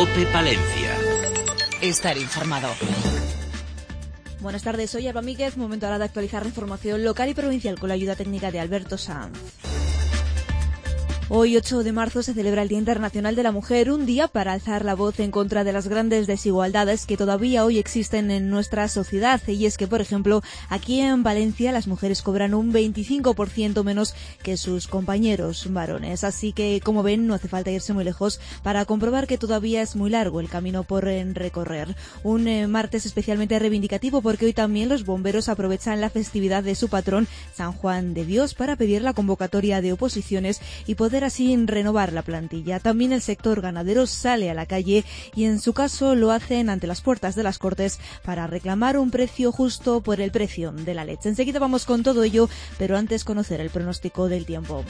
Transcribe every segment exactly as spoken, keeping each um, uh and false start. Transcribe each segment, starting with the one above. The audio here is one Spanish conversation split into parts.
COPE Palencia. Estar informado. Buenas tardes, soy Alba Míguez. Momento ahora de actualizar la información local y provincial con la ayuda técnica de Alberto Sanz. Hoy, ocho de marzo, se celebra el Día Internacional de la Mujer, un día para alzar la voz en contra de las grandes desigualdades que todavía hoy existen en nuestra sociedad. Y es que, por ejemplo, aquí en Valencia las mujeres cobran un veinticinco por ciento menos que sus compañeros varones. Así que, como ven, no hace falta irse muy lejos para comprobar que todavía es muy largo el camino por recorrer. Un eh, martes especialmente reivindicativo porque hoy también los bomberos aprovechan la festividad de su patrón, San Juan de Dios, para pedir la convocatoria de oposiciones y poder así renovar la plantilla. También el sector ganadero sale a la calle y en su caso lo hacen ante las puertas de las Cortes para reclamar un precio justo por el precio de la leche. Enseguida vamos con todo ello, pero antes conocer el pronóstico del tiempo.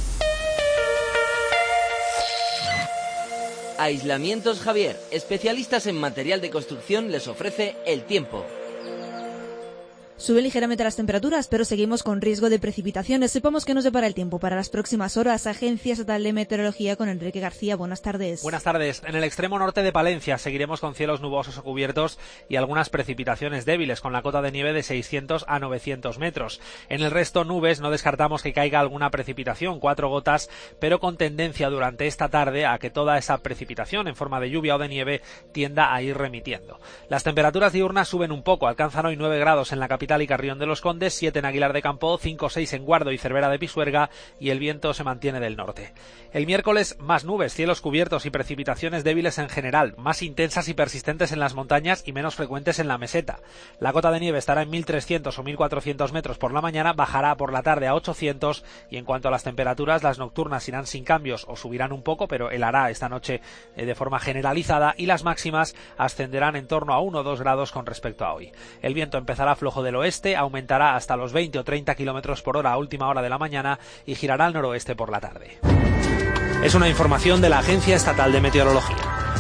Aislamientos Javier, especialistas en material de construcción, les ofrece el tiempo. Suben ligeramente las temperaturas, pero seguimos con riesgo de precipitaciones. Sepamos qué nos depara el tiempo para las próximas horas. Agencia Estatal de Meteorología con Enrique García. Buenas tardes. Buenas tardes. En el extremo norte de Palencia seguiremos con cielos nubosos o cubiertos y algunas precipitaciones débiles, con la cota de nieve de seiscientos a novecientos metros. En el resto, nubes, no descartamos que caiga alguna precipitación, cuatro gotas, pero con tendencia durante esta tarde a que toda esa precipitación en forma de lluvia o de nieve tienda a ir remitiendo. Las temperaturas diurnas suben un poco, alcanzan hoy nueve grados en la capital y Carrión de los Condes, siete en Aguilar de Campo, cinco o seis en Guardo y Cervera de Pisuerga, y el viento se mantiene del norte. El miércoles, más nubes, cielos cubiertos y precipitaciones débiles en general, más intensas y persistentes en las montañas y menos frecuentes en la meseta. La cota de nieve estará en mil trescientos o mil cuatrocientos metros por la mañana, bajará por la tarde a ochocientos, y en cuanto a las temperaturas, las nocturnas irán sin cambios o subirán un poco, pero helará esta noche eh, de forma generalizada, y las máximas ascenderán en torno a uno o dos grados con respecto a hoy. El viento empezará flojo del oeste, aumentará hasta los veinte o treinta kilómetros por hora a última hora de la mañana y girará al noroeste por la tarde. Es una información de la Agencia Estatal de Meteorología.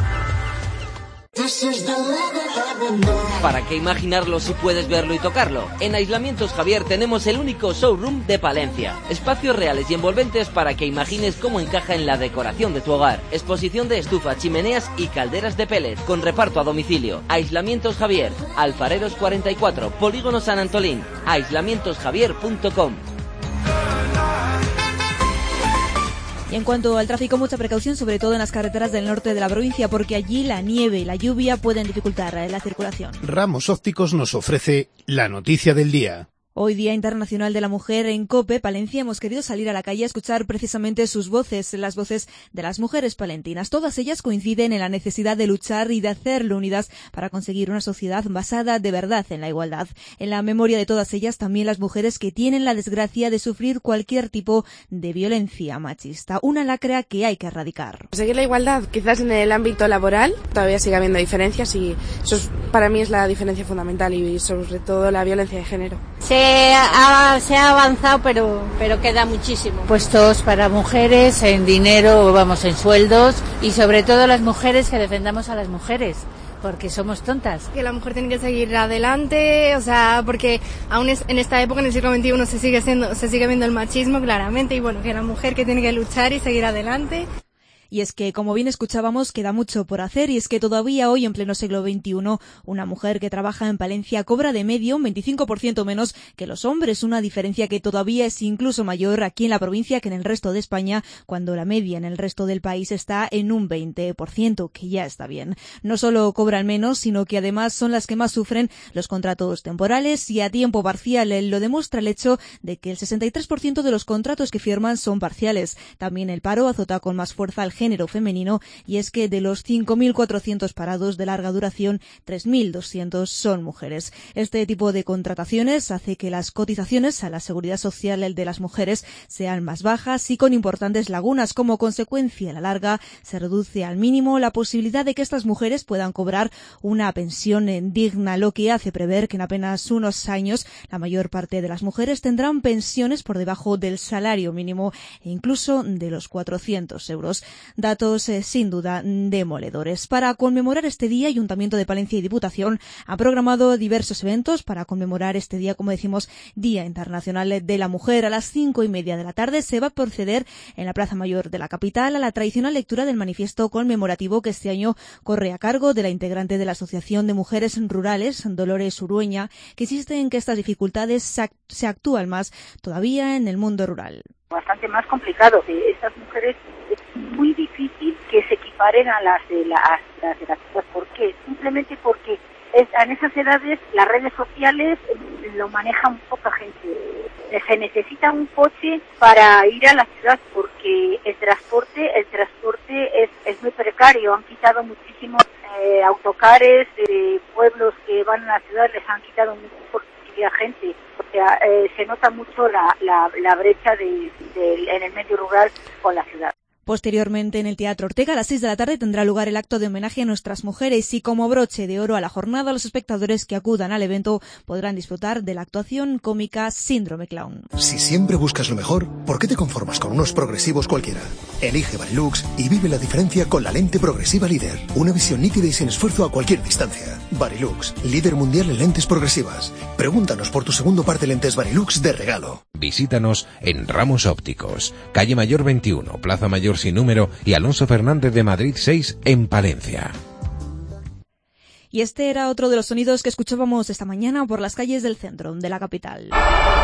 ¿Para qué imaginarlo si puedes verlo y tocarlo? En Aislamientos Javier tenemos el único showroom de Palencia. Espacios reales y envolventes para que imagines cómo encaja en la decoración de tu hogar. Exposición de estufas, chimeneas y calderas de pellet, con reparto a domicilio. Aislamientos Javier, Alfareros cuarenta y cuatro, Polígono San Antolín, aislamientos javier punto com. Y en cuanto al tráfico, mucha precaución, sobre todo en las carreteras del norte de la provincia, porque allí la nieve y la lluvia pueden dificultar la circulación. Ramos Ópticos nos ofrece la noticia del día. Hoy, Día Internacional de la Mujer, en COPE Palencia hemos querido salir a la calle a escuchar precisamente sus voces, las voces de las mujeres palentinas. Todas ellas coinciden en la necesidad de luchar y de hacerlo unidas para conseguir una sociedad basada de verdad en la igualdad. En la memoria de todas ellas también las mujeres que tienen la desgracia de sufrir cualquier tipo de violencia machista. Una lacra que hay que erradicar. Conseguir la igualdad, quizás en el ámbito laboral, todavía sigue habiendo diferencias y eso es, para mí es la diferencia fundamental y sobre todo la violencia de género. Se ha, se ha avanzado, pero, pero queda muchísimo. Puestos para mujeres, en dinero, vamos, en sueldos, y sobre todo las mujeres, que defendamos a las mujeres, porque somos tontas. Que la mujer tiene que seguir adelante, o sea, porque aún es, en esta época, en el siglo veintiuno, se sigue siendo, se sigue viendo el machismo claramente, y bueno, que la mujer que tiene que luchar y seguir adelante. Y es que, como bien escuchábamos, queda mucho por hacer, y es que todavía hoy, en pleno siglo veintiuno, una mujer que trabaja en Palencia cobra de medio un veinticinco por ciento menos que los hombres, una diferencia que todavía es incluso mayor aquí en la provincia que en el resto de España, cuando la media en el resto del país está en un veinte por ciento, que ya está bien. No solo cobran menos, sino que además son las que más sufren los contratos temporales y a tiempo parcial. Lo demuestra el hecho de que el sesenta y tres por ciento de los contratos que firman son parciales. También el paro azota con más fuerza al género femenino, y es que de los cinco mil cuatrocientos parados de larga duración, tres mil doscientos son mujeres. Este tipo de contrataciones hace que las cotizaciones a la seguridad social de las mujeres sean más bajas y con importantes lagunas. Como consecuencia, a la larga se reduce al mínimo la posibilidad de que estas mujeres puedan cobrar una pensión digna, lo que hace prever que en apenas unos años la mayor parte de las mujeres tendrán pensiones por debajo del salario mínimo e incluso de los cuatrocientos euros. datos eh, sin duda demoledores. Para conmemorar este día, Ayuntamiento de Palencia y Diputación han programado diversos eventos para conmemorar este día, como decimos, Día Internacional de la Mujer. A las cinco y media de la tarde se va a proceder en la Plaza Mayor de la capital a la tradicional lectura del manifiesto conmemorativo que este año corre a cargo de la integrante de la Asociación de Mujeres Rurales, Dolores Urueña, que insiste en que estas dificultades se actúan más todavía en el mundo rural. Bastante más complicado, que estas mujeres es muy difícil que se equiparen a las de las, las de las ciudades. ¿Por qué? Simplemente porque es, en esas edades las redes sociales lo maneja muy poca gente. Se necesita un coche para ir a la ciudad porque el transporte, el transporte es, es muy precario. Han quitado muchísimos eh, autocares de pueblos que van a la ciudad, les han quitado mucho porque la gente. O sea, eh, se nota mucho la, la, la brecha de, de, en el medio rural con la ciudad. Posteriormente, en el Teatro Ortega, a las seis de la tarde, tendrá lugar el acto de homenaje a nuestras mujeres y como broche de oro a la jornada, los espectadores que acudan al evento podrán disfrutar de la actuación cómica Síndrome Clown. Si siempre buscas lo mejor, ¿por qué te conformas con unos progresivos cualquiera? Elige Varilux y vive la diferencia con la lente progresiva líder. Una visión nítida y sin esfuerzo a cualquier distancia. Varilux, líder mundial en lentes progresivas. Pregúntanos por tu segundo par de lentes Varilux de regalo. Visítanos en Ramos Ópticos, calle Mayor veintiuno, Plaza Mayor sin número y Alonso Fernández de Madrid seis en Palencia. Y este era otro de los sonidos que escuchábamos esta mañana por las calles del centro de la capital.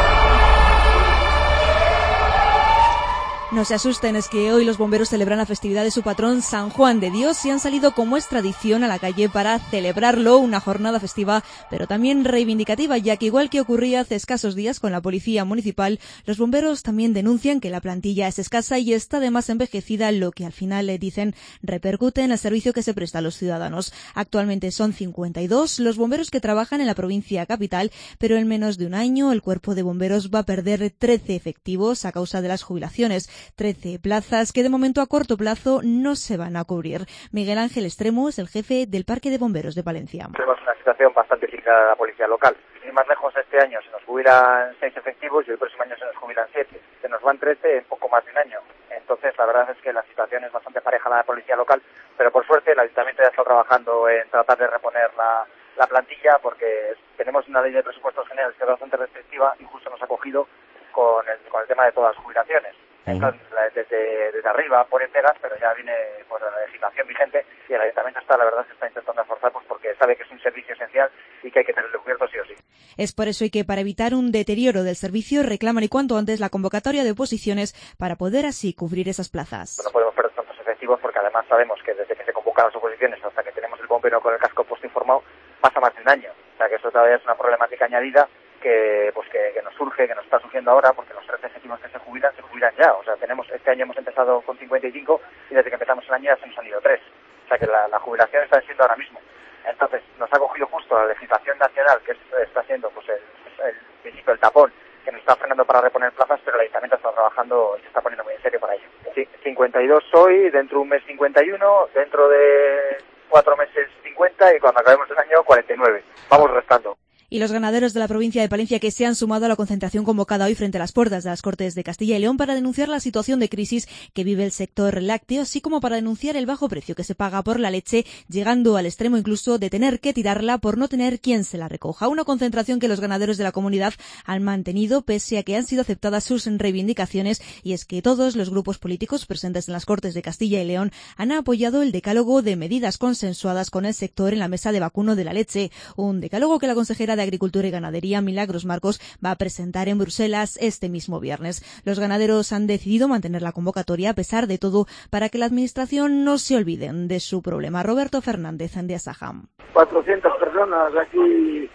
No se asusten, es que hoy los bomberos celebran la festividad de su patrón San Juan de Dios y han salido, como es tradición, a la calle para celebrarlo, una jornada festiva, pero también reivindicativa, ya que igual que ocurría hace escasos días con la policía municipal, los bomberos también denuncian que la plantilla es escasa y está además envejecida, lo que al final le dicen repercute en el servicio que se presta a los ciudadanos. Actualmente son cincuenta y dos los bomberos que trabajan en la provincia capital, pero en menos de un año el cuerpo de bomberos va a perder trece efectivos a causa de las jubilaciones. trece plazas que de momento a corto plazo no se van a cubrir. Miguel Ángel Extremo es el jefe del Parque de Bomberos de Palencia. Tenemos una situación bastante similar a la policía local. Sin ir más lejos, este año se nos jubilan seis efectivos y el próximo año se nos jubilan siete. Se nos van trece en poco más de un año. Entonces, la verdad es que la situación es bastante pareja a la policía local, pero por suerte el Ayuntamiento ya está trabajando en tratar de reponer la, la plantilla porque tenemos una ley de presupuestos generales que es bastante restrictiva y justo nos ha cogido con el, con el tema de todas las jubilaciones. Entonces, desde, desde arriba ponen pegas, pero ya viene pues, la legislación vigente y el Ayuntamiento está, la verdad, se está intentando esforzar pues, porque sabe que es un servicio esencial y que hay que tenerlo cubierto sí o sí. Es por eso y que para evitar un deterioro del servicio reclaman y cuanto antes la convocatoria de oposiciones para poder así cubrir esas plazas. No podemos perder tantos efectivos porque además sabemos que desde que se convocan las oposiciones hasta que tenemos el bombero con el casco puesto informado pasa más de un año. O sea que eso todavía es una problemática añadida que pues que, que nos surge, que nos está surgiendo ahora, porque los trece efectivos que se jubilan, se jubilan ya. O sea, tenemos este año hemos empezado con cincuenta y cinco y desde que empezamos el año ya se nos han ido tres. O sea que la, la jubilación está siendo ahora mismo. Entonces, nos ha cogido justo la legislación nacional, que es, está siendo pues el, el principio del tapón, que nos está frenando para reponer plazas, pero el Ayuntamiento está trabajando y se está poniendo muy en serio para ello. Sí, cincuenta y dos hoy, dentro de un mes cincuenta y uno, dentro de cuatro meses cincuenta y cuando acabemos el año cuarenta y nueve. Vamos restando. Y los ganaderos de la provincia de Palencia que se han sumado a la concentración convocada hoy frente a las puertas de las Cortes de Castilla y León para denunciar la situación de crisis que vive el sector lácteo, así como para denunciar el bajo precio que se paga por la leche, llegando al extremo incluso de tener que tirarla por no tener quien se la recoja. Una concentración que los ganaderos de la comunidad han mantenido pese a que han sido aceptadas sus reivindicaciones, y es que todos los grupos políticos presentes en las Cortes de Castilla y León han apoyado el decálogo de medidas consensuadas con el sector en la mesa de vacuno de la leche, un decálogo que la consejera de Agricultura y Ganadería, Milagros Marcos, va a presentar en Bruselas este mismo viernes. Los ganaderos han decidido mantener la convocatoria a pesar de todo para que la Administración no se olvide de su problema. Roberto Fernández, de Asaham. cuatrocientas personas aquí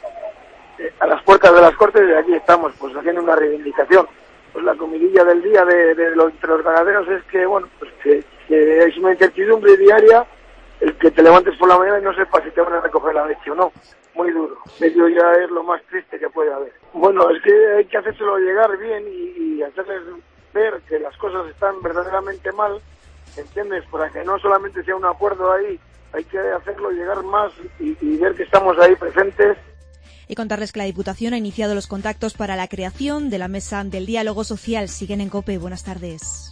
a las puertas de las Cortes y aquí estamos pues haciendo una reivindicación. Pues la comidilla del día de, de los, entre los ganaderos es que, bueno, pues que, que es una incertidumbre diaria el que te levantes por la mañana y no sepas si te van a recoger la leche o no. Muy duro. Ello ya es lo más triste que puede haber. Bueno, es que hay que hacérselo llegar bien y, y hacerles ver que las cosas están verdaderamente mal, ¿entiendes? Para que no solamente sea un acuerdo ahí, hay que hacerlo llegar más y, y ver que estamos ahí presentes. Y contarles que la Diputación ha iniciado los contactos para la creación de la Mesa del Diálogo Social. Siguen en COPE. Buenas tardes.